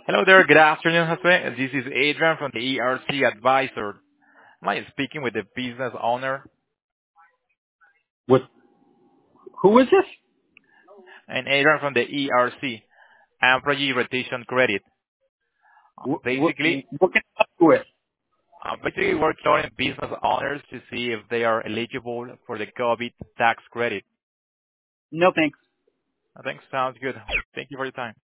Hello there. Good afternoon, Jose. This is Adrian from the ERC Advisor. Am I speaking with the business owner? With who is this? And Adrian from the ERC, Employee Retention Credit. Basically, What can I help you with? we're calling business owners to see if they are eligible for the COVID tax credit. No thanks. I think sounds good. Thank you for your time.